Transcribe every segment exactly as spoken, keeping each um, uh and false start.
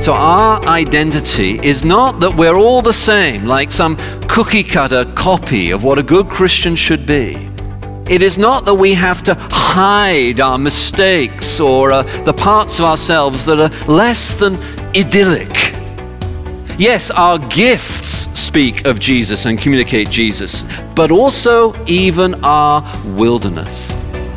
So our identity is not that we're all the same, like some cookie-cutter copy of what a good Christian should be. It is not that we have to hide our mistakes or uh, the parts of ourselves that are less than idyllic. Yes, our gifts speak of Jesus and communicate Jesus, but also even our wilderness.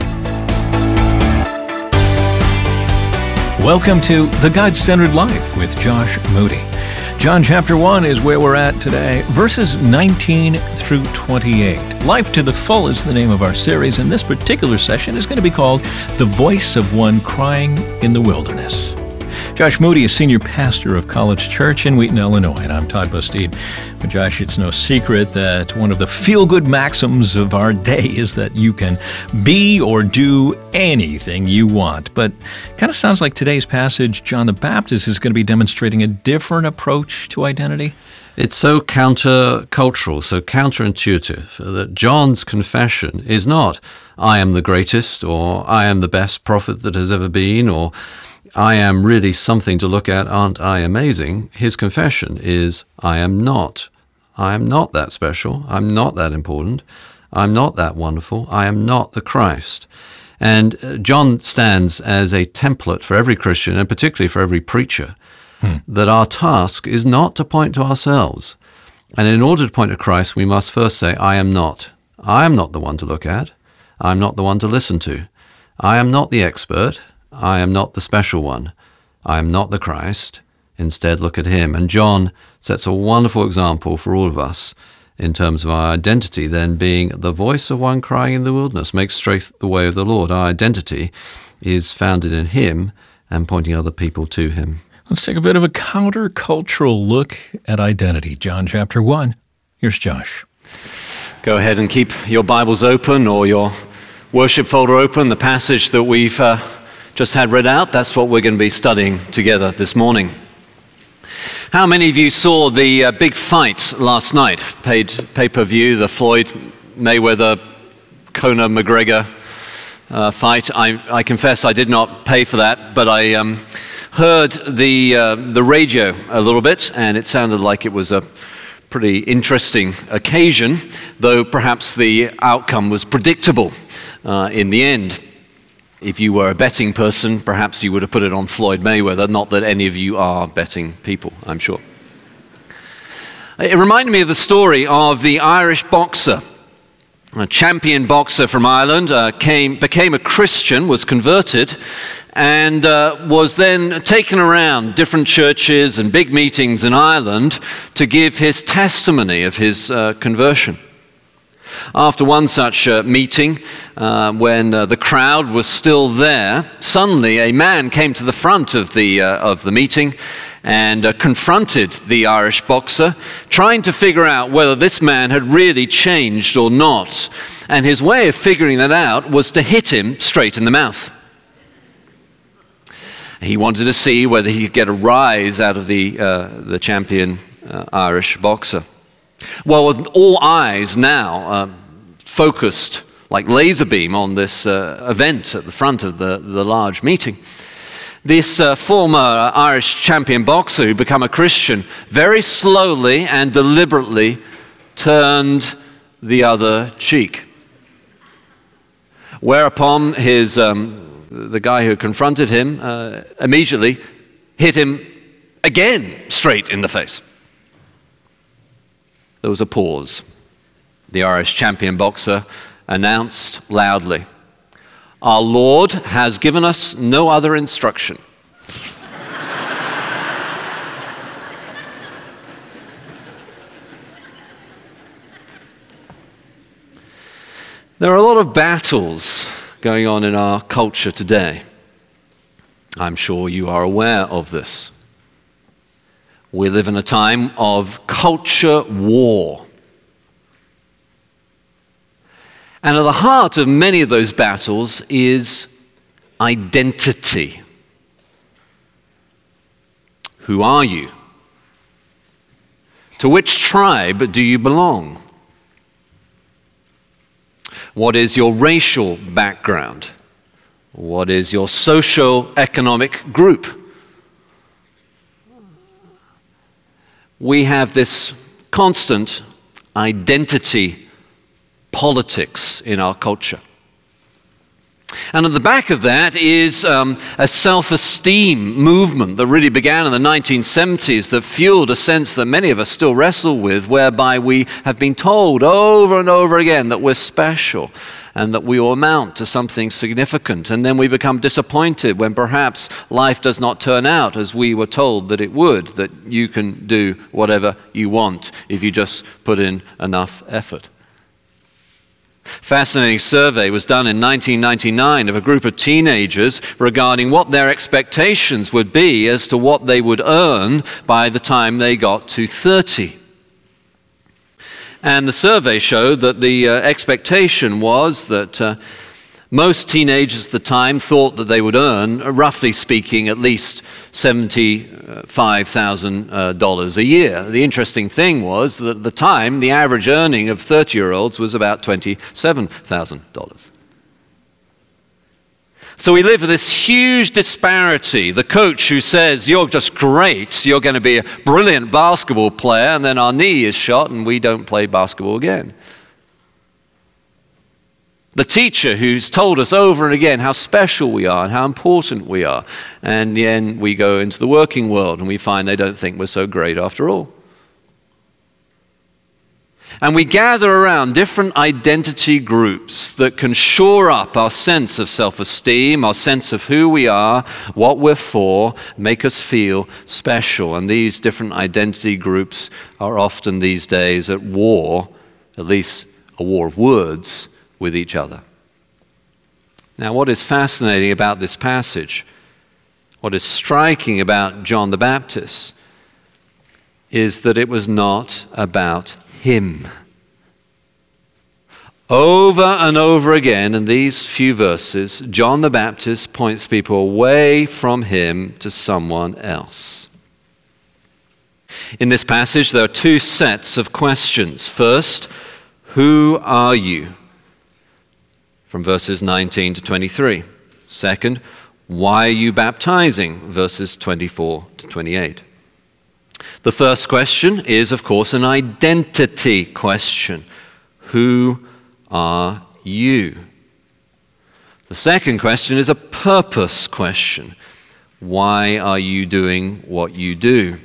Welcome to The God-Centered Life with Josh Moody. John chapter one is where we're at today, verses nineteen through twenty-eight. Life to the Full is the name of our series, and this particular session is going to be called The Voice of One Crying in the Wilderness. Josh Moody is senior pastor of College Church in Wheaton, Illinois, and I'm Todd Bastide. But Josh, it's no secret that one of the feel-good maxims of our day is that you can be or do anything you want. But it kind of sounds like today's passage, John the Baptist is going to be demonstrating a different approach to identity. It's so counter-cultural, so counterintuitive, that John's confession is not, I am the greatest, or I am the best prophet that has ever been, or I am really something to look at, aren't I amazing? His confession is, I am not. I am not that special. I'm not that important. I'm not that wonderful. I am not the Christ. And John stands as a template for every Christian, and particularly for every preacher, hmm. that our task is not to point to ourselves. And in order to point to Christ, we must first say, I am not. I am not the one to look at. I'm not the one to listen to. I am not the expert. I am not the special one. I am not the Christ. Instead, look at him. And John sets a wonderful example for all of us in terms of our identity, then being the voice of one crying in the wilderness, make straight the way of the Lord. Our identity is founded in him and pointing other people to him. Let's take a bit of a counter-cultural look at identity. John chapter one. Here's Josh. Go ahead and keep your Bibles open or your worship folder open. The passage that we've uh, just had read out, that's what we're going to be studying together this morning. How many of you saw the uh, big fight last night, paid pay-per-view, the Floyd Mayweather, Conor McGregor uh, fight? I, I confess I did not pay for that, but I um, heard the uh, the radio a little bit, and it sounded like it was a pretty interesting occasion, though perhaps the outcome was predictable uh, in the end. If you were a betting person, perhaps you would have put it on Floyd Mayweather. Not that any of you are betting people, I'm sure. It reminded me of the story of the Irish boxer. A champion boxer from Ireland uh, came, became a Christian, was converted, and uh, was then taken around different churches and big meetings in Ireland to give his testimony of his uh, conversion. After one such uh, meeting, uh, when uh, the crowd was still there, suddenly a man came to the front of the uh, of the meeting and uh, confronted the Irish boxer, trying to figure out whether this man had really changed or not. And his way of figuring that out was to hit him straight in the mouth. He wanted to see whether he could get a rise out of the uh, the champion uh, Irish boxer. Well, with all eyes now uh, focused like laser beam on this uh, event at the front of the, the large meeting, this uh, former uh, Irish champion boxer who became a Christian very slowly and deliberately turned the other cheek. Whereupon his um, the guy who confronted him uh, immediately hit him again straight in the face. There was a pause. The Irish champion boxer announced loudly, "Our Lord has given us no other instruction." There are a lot of battles going on in our culture today. I'm sure you are aware of this. We live in a time of culture war. And at the heart of many of those battles is identity. Who are you? To which tribe do you belong? What is your racial background? What is your socio-economic group? we have this constant identity politics in our culture. And at the back of that is um, a self-esteem movement that really began in the nineteen seventies that fueled a sense that many of us still wrestle with, whereby we have been told over and over again that we're special and that we will amount to something significant. And then we become disappointed when perhaps life does not turn out as we were told that it would, that you can do whatever you want if you just put in enough effort. Fascinating survey was done in nineteen ninety-nine of a group of teenagers regarding what their expectations would be as to what they would earn by the time they got to thirty. And the survey showed that the uh, expectation was that uh, most teenagers at the time thought that they would earn, uh, roughly speaking, at least seventy-five thousand dollars uh, a year. The interesting thing was that at the time, the average earning of thirty-year-olds was about twenty-seven thousand dollars. So we live with this huge disparity. The coach who says, you're just great, you're going to be a brilliant basketball player, and then our knee is shot and we don't play basketball again. The teacher who's told us over and again how special we are and how important we are, and then we go into the working world and we find they don't think we're so great after all. And we gather around different identity groups that can shore up our sense of self-esteem, our sense of who we are, what we're for, make us feel special. And these different identity groups are often these days at war, at least a war of words, with each other. Now, what is fascinating about this passage, what is striking about John the Baptist, is that it was not about him. Over and over again in these few verses, John the Baptist points people away from him to someone else. In this passage, there are two sets of questions. First, who are you? From verses nineteen to twenty-three. Second, why are you baptizing? Verses twenty-four to twenty-eight. The first question is, of course, an identity question. Who are you? The second question is a purpose question. Why are you doing what you do?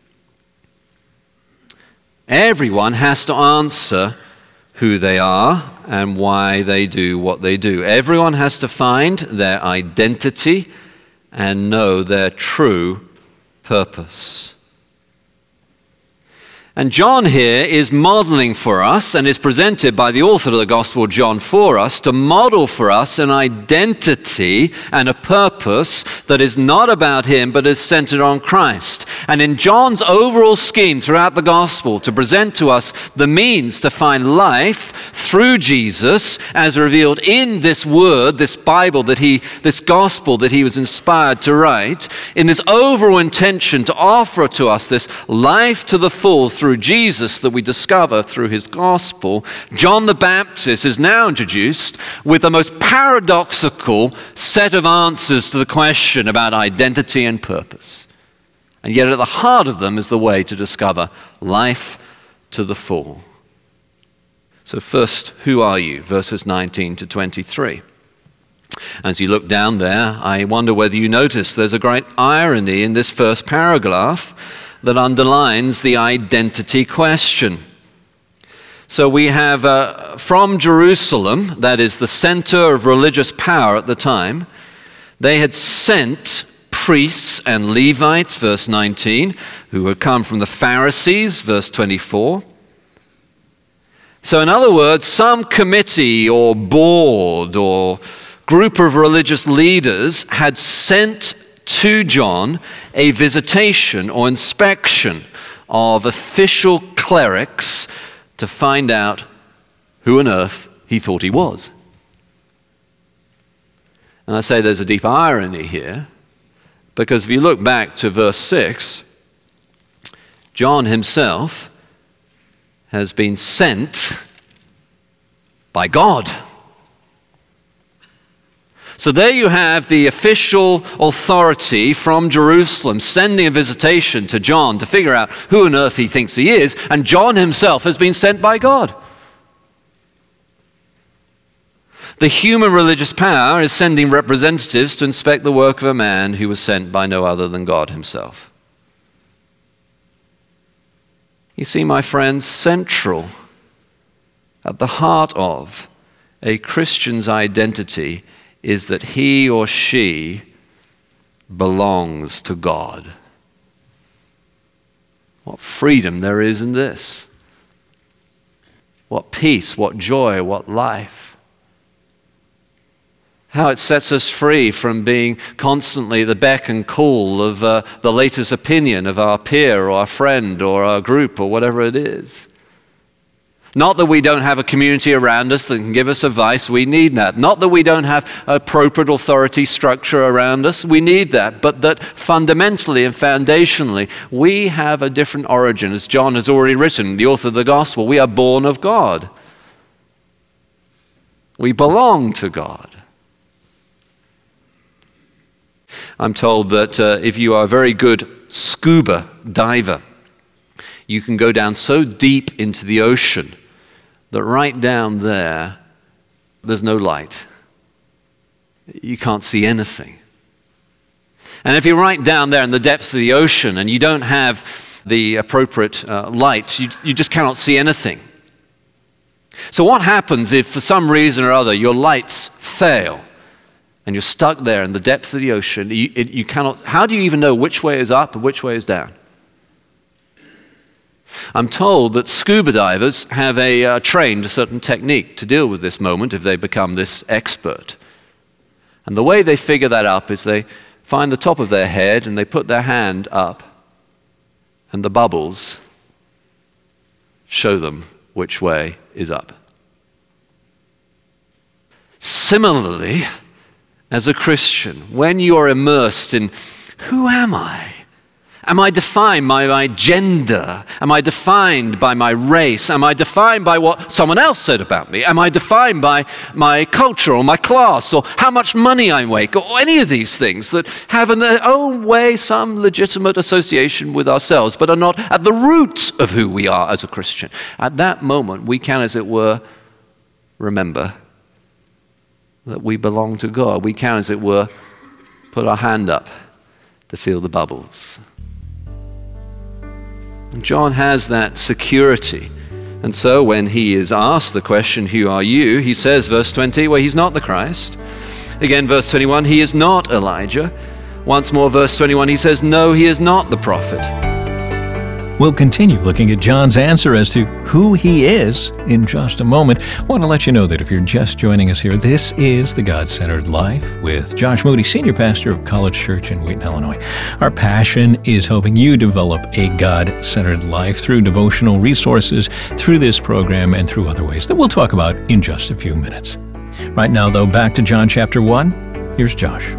Everyone has to answer who they are and why they do what they do. Everyone has to find their identity and know their true purpose. And John here is modeling for us and is presented by the author of the Gospel, John, for us to model for us an identity and a purpose that is not about him but is centered on Christ. And in John's overall scheme throughout the Gospel to present to us the means to find life through Jesus as revealed in this word, this Bible that he, this Gospel that he was inspired to write, in this overall intention to offer to us this life to the full through Jesus that we discover through his gospel, John the Baptist is now introduced with the most paradoxical set of answers to the question about identity and purpose. And yet at the heart of them is the way to discover life to the full. So first, who are you? Verses nineteen to twenty-three. As you look down there, I wonder whether you notice there's a great irony in this first paragraph that underlines the identity question. So we have uh, from Jerusalem, that is the center of religious power at the time, they had sent priests and Levites, verse nineteen, who had come from the Pharisees, verse twenty-four. So in other words, some committee or board or group of religious leaders had sent to John a visitation or inspection of official clerics to find out who on earth he thought he was. And I say there's a deep irony here, because if you look back to verse six, John himself has been sent by God. So there you have the official authority from Jerusalem sending a visitation to John to figure out who on earth he thinks he is, and John himself has been sent by God. The human religious power is sending representatives to inspect the work of a man who was sent by no other than God himself. You see, my friends, central at the heart of a Christian's identity is that he or she belongs to God. What freedom there is in this. What peace, what joy, what life. How it sets us free from being constantly the beck and call of uh, the latest opinion of our peer or our friend or our group or whatever it is. Not that we don't have a community around us that can give us advice, we need that. Not that we don't have appropriate authority structure around us, we need that. But that fundamentally and foundationally, we have a different origin. As John has already written, the author of the gospel, we are born of God. We belong to God. I'm told that uh, if you are a very good scuba diver, you can go down so deep into the ocean that right down there, there's no light. You can't see anything. And if you're right down there in the depths of the ocean and you don't have the appropriate uh, light, you, you just cannot see anything. So what happens if for some reason or other your lights fail? And you're stuck there in the depth of the ocean, you, it, you cannot, how do you even know which way is up and which way is down? I'm told that scuba divers have a uh, trained a certain technique to deal with this moment if they become this expert. And the way they figure that up is they find the top of their head and they put their hand up and the bubbles show them which way is up. Similarly, as a Christian, when you're immersed in, who am I? Am I defined by my gender? Am I defined by my race? Am I defined by what someone else said about me? Am I defined by my culture or my class or how much money I make or any of these things that have in their own way some legitimate association with ourselves but are not at the root of who we are as a Christian? At that moment, we can, as it were, remember that we belong to God. We can, as it were, put our hand up to feel the bubbles. And John has that security. And so when he is asked the question, who are you? He says, verse twenty, well, he's not the Christ. Again, verse twenty-one, he is not Elijah. Once more, verse twenty-one, he says, no, he is not the prophet. We'll continue looking at John's answer as to who he is in just a moment. I want to let you know that if you're just joining us here, this is The God-Centered Life with Josh Moody, Senior Pastor of College Church in Wheaton, Illinois. Our passion is helping you develop a God-centered life through devotional resources, through this program, and through other ways that we'll talk about in just a few minutes. Right now, though, back to John chapter one. Here's Josh.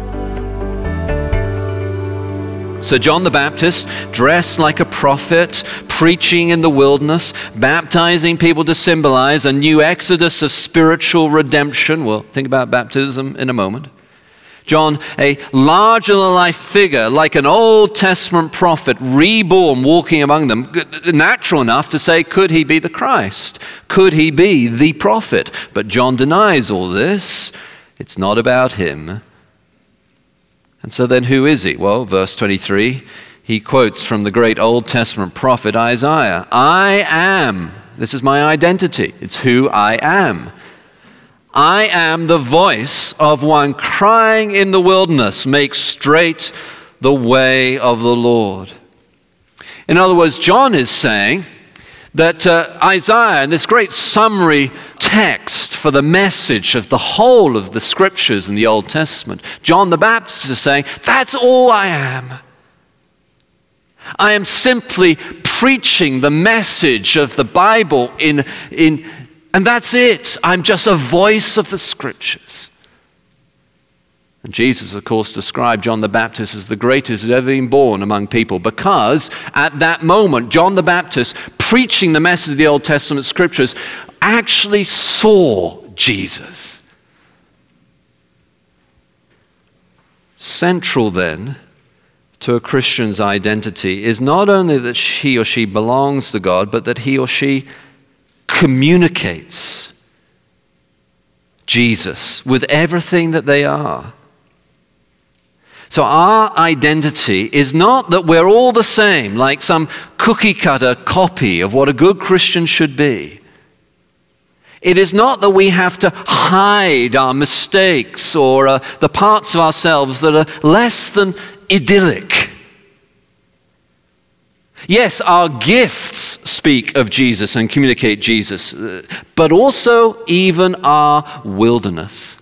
So John the Baptist, dressed like a prophet, preaching in the wilderness, baptizing people to symbolize a new exodus of spiritual redemption. We'll think about baptism in a moment. John, a larger-than-life figure, like an Old Testament prophet, reborn, walking among them. Natural enough to say, could he be the Christ? Could he be the prophet? But John denies all this. It's not about him. And so then who is he? Well, verse twenty-three, he quotes from the great Old Testament prophet Isaiah. I am. This is my identity. It's who I am. I am the voice of one crying in the wilderness, make straight the way of the Lord. In other words, John is saying that uh, Isaiah, in this great summary text for the message of the whole of the scriptures in the Old Testament, John the Baptist is saying, that's all I am. I am simply preaching the message of the Bible in, in, and that's it. I'm just a voice of the scriptures. And Jesus, of course, described John the Baptist as the greatest who had ever been born among people, because at that moment, John the Baptist, preaching the message of the Old Testament scriptures, actually saw Jesus. Central then to a Christian's identity is not only that he or she belongs to God, but that he or she communicates Jesus with everything that they are. So our identity is not that we're all the same, like some cookie-cutter copy of what a good Christian should be. It is not that we have to hide our mistakes or uh, the parts of ourselves that are less than idyllic. Yes, our gifts speak of Jesus and communicate Jesus, but also even our wilderness,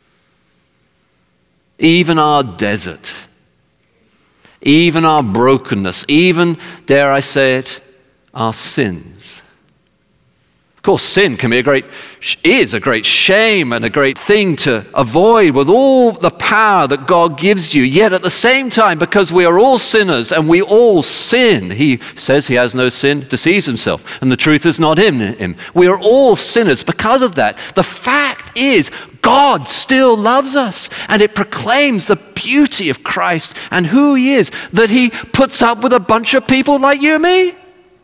even our desert, even our brokenness, even, dare I say it, our sins. Of course, sin can be a great, is a great shame and a great thing to avoid with all the power that God gives you. Yet at the same time, because we are all sinners and we all sin, he says he has no sin, deceives himself, and the truth is not in him. We are all sinners because of that. The fact is, God still loves us, and it proclaims the beauty of Christ and who he is, that he puts up with a bunch of people like you and me.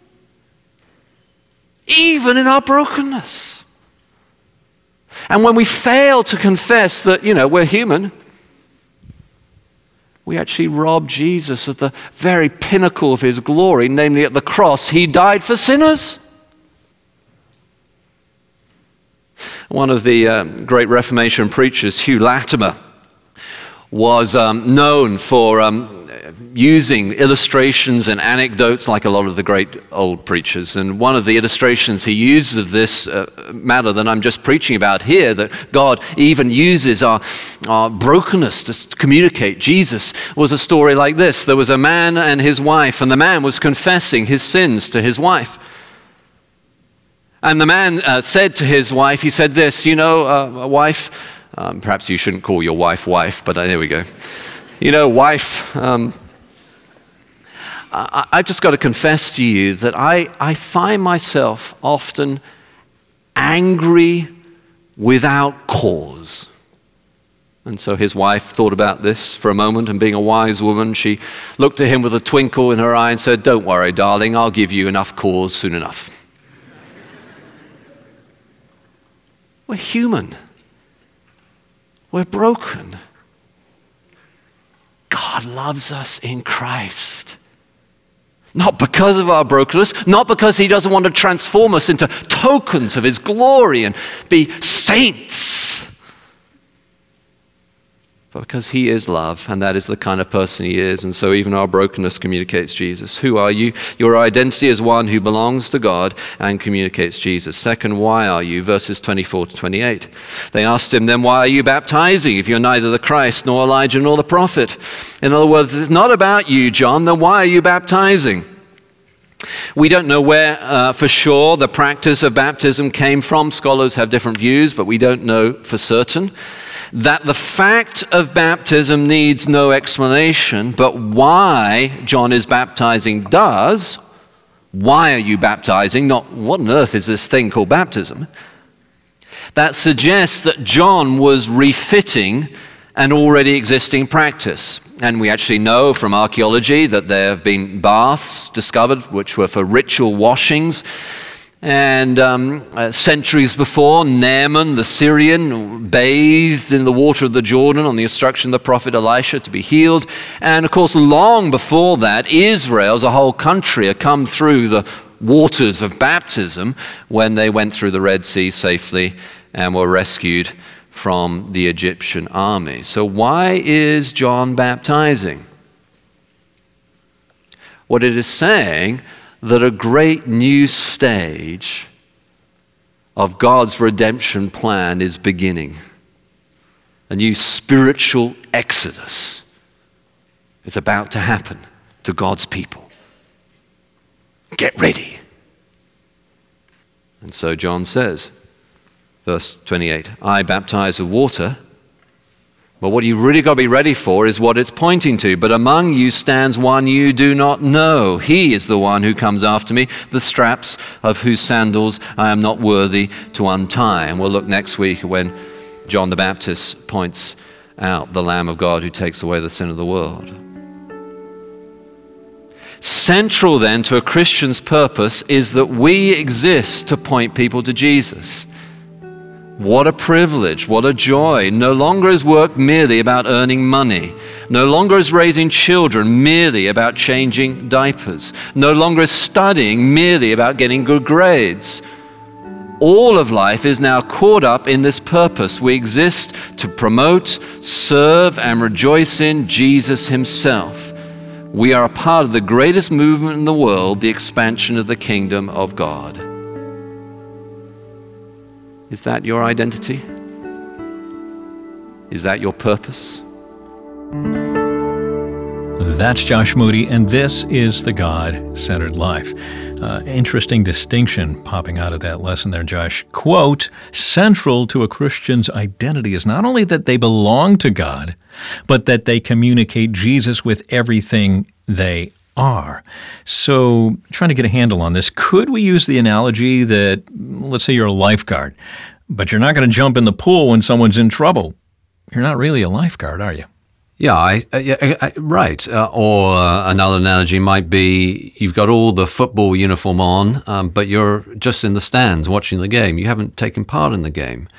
Even in our brokenness. And when we fail to confess that, you know, we're human, we actually rob Jesus of the very pinnacle of his glory, namely at the cross, he died for sinners. One of the uh, great Reformation preachers, Hugh Latimer, was um, known for um, using illustrations and anecdotes like a lot of the great old preachers. And one of the illustrations he uses of this uh, matter that I'm just preaching about here, that God even uses our, our brokenness to communicate Jesus, was a story like this. There was a man and his wife, and the man was confessing his sins to his wife. And the man uh, said to his wife, he said this, you know, uh, wife, um, perhaps you shouldn't call your wife wife, but uh, there we go. You know, wife, um, I, I've just got to confess to you that I, I find myself often angry without cause. And so his wife thought about this for a moment, and being a wise woman, she looked at him with a twinkle in her eye and said, "Don't worry, darling, I'll give you enough cause soon enough." We're human. We're broken. God loves us in Christ. Not because of our brokenness, not because he doesn't want to transform us into tokens of his glory and be saints, but because he is love, and that is the kind of person he is. And so even our brokenness communicates Jesus. Who are you? Your identity is one who belongs to God and communicates Jesus. Second, why are you? Verses twenty-four to twenty-eight. They asked him, then why are you baptizing if you're neither the Christ nor Elijah nor the prophet? In other words, it's not about you, John, then why are you baptizing? We don't know where uh, for sure the practice of baptism came from. Scholars have different views, but we don't know for certain. That the fact of baptism needs no explanation, but why John is baptizing does. Why are you baptizing? Not what on earth is this thing called baptism? That suggests that John was refitting an already existing practice. And we actually know from archaeology that there have been baths discovered which were for ritual washings. And um, uh, centuries before, Naaman the Syrian bathed in the water of the Jordan on the instruction of the prophet Elisha to be healed. And of course, long before that, Israel as a whole country had come through the waters of baptism when they went through the Red Sea safely and were rescued from the Egyptian army. So why is John baptizing? What it is saying that a great new stage of God's redemption plan is beginning. A new spiritual exodus is about to happen to God's people. Get ready. And so John says, verse twenty-eight, I baptize with water, but what you've really got to be ready for is what it's pointing to. But among you stands one you do not know. He is the one who comes after me, the straps of whose sandals I am not worthy to untie. And we'll look next week when John the Baptist points out the Lamb of God who takes away the sin of the world. Central then to a Christian's purpose is that we exist to point people to Jesus. What a privilege, what a joy. No longer is work merely about earning money. No longer is raising children merely about changing diapers. No longer is studying merely about getting good grades. All of life is now caught up in this purpose. We exist to promote, serve, and rejoice in Jesus himself. We are a part of the greatest movement in the world, the expansion of the kingdom of God. Is that your identity? Is that your purpose? That's Josh Moody, and this is the God-Centered Life. Uh, interesting distinction popping out of that lesson there, Josh. Quote, central to a Christian's identity is not only that they belong to God, but that they communicate Jesus with everything they are. So, trying to get a handle on this, could we use the analogy that, let's say you're a lifeguard, but you're not going to jump in the pool when someone's in trouble? You're not really a lifeguard, are you? Yeah, I, I, I, right. Uh, or uh, another analogy might be you've got all the football uniform on, um, but you're just in the stands watching the game. You haven't taken part in the game.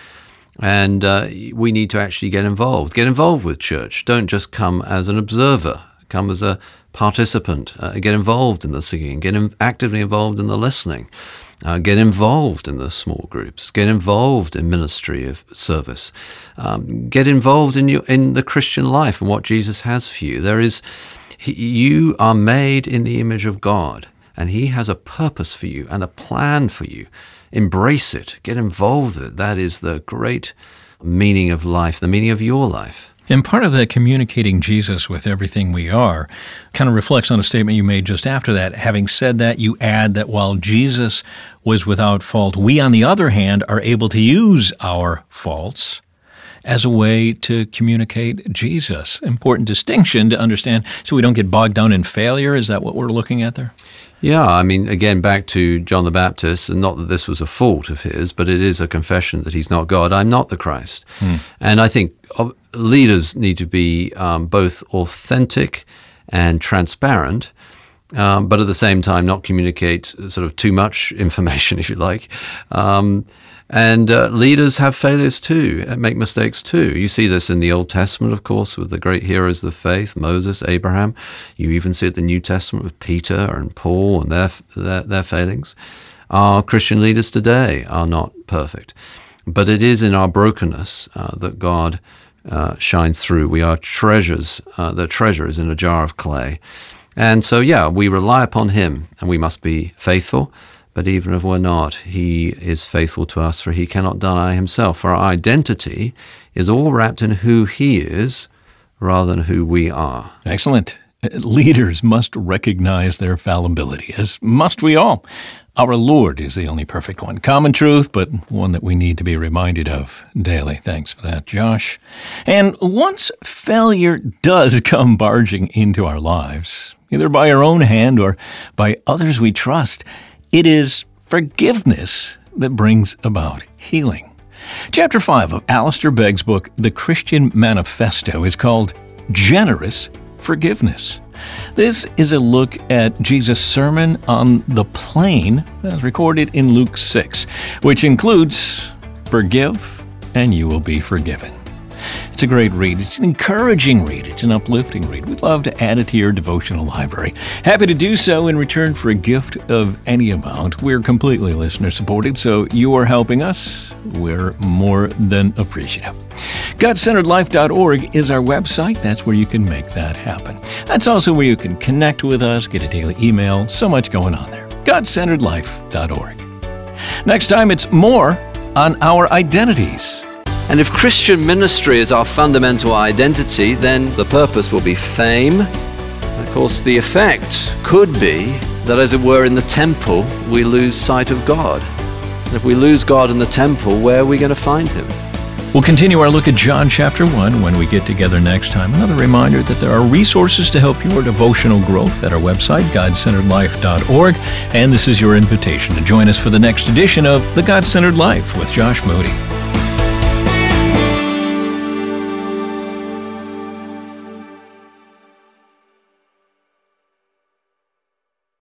And uh, we need to actually get involved. Get involved with church. Don't just come as an observer. Come as a participant. Uh, get involved in the singing. Get in, actively involved in the listening. Uh, get involved in the small groups. Get involved in ministry of service. Um, get involved in your, in the Christian life and what Jesus has for you. There is, he, you are made in the image of God, and He has a purpose for you and a plan for you. Embrace it. Get involved with it. That is the great meaning of life, the meaning of your life. And part of that communicating Jesus with everything we are kind of reflects on a statement you made just after that. Having said that, you add that while Jesus was without fault, we, on the other hand, are able to use our faults as a way to communicate Jesus. Important distinction to understand so we don't get bogged down in failure. Is that what we're looking at there? Yeah, I mean, again, back to John the Baptist, and not that this was a fault of his, but it is a confession that he's not God. I'm not the Christ. Hmm. And I think leaders need to be um, both authentic and transparent, um, but at the same time not communicate sort of too much information, if you like. Um, and uh, leaders have failures too, and make mistakes too. You see this in the Old Testament, of course, with the great heroes of the faith, Moses, Abraham. You even see it in the New Testament with Peter and Paul and their, their, their failings. Our Christian leaders today are not perfect, but it is in our brokenness uh, that God uh, shines through. We are treasures. Uh, the treasure is in a jar of clay. And so, yeah, we rely upon Him, and we must be faithful. But even if we're not, He is faithful to us, for He cannot deny Himself. For our identity is all wrapped in who He is rather than who we are. Excellent. Leaders must recognize their fallibility, as must we all. Our Lord is the only perfect one. Common truth, but one that we need to be reminded of daily. Thanks for that, Josh. And once failure does come barging into our lives, either by our own hand or by others we trust, it is forgiveness that brings about healing. Chapter five of Alistair Begg's book, The Christian Manifesto, is called Generous Forgiveness. This is a look at Jesus' sermon on the plain as recorded in Luke six, which includes, forgive and you will be forgiven. It's a great read. It's an encouraging read. It's an uplifting read. We'd love to add it to your devotional library. Happy to do so in return for a gift of any amount. We're completely listener-supported, so you are helping us. We're more than appreciative. God Centered Life dot org is our website. That's where you can make that happen. That's also where you can connect with us, get a daily email. So much going on there. God Centered Life dot org. Next time, it's more on our identities. And if Christian ministry is our fundamental identity, then the purpose will be fame. And of course, the effect could be that, as it were, in the temple, we lose sight of God. And if we lose God in the temple, where are we going to find Him? We'll continue our look at John chapter one when we get together next time. Another reminder that there are resources to help your devotional growth at our website, God Centered Life dot org. And this is your invitation to join us for the next edition of The God-Centered Life with Josh Moody.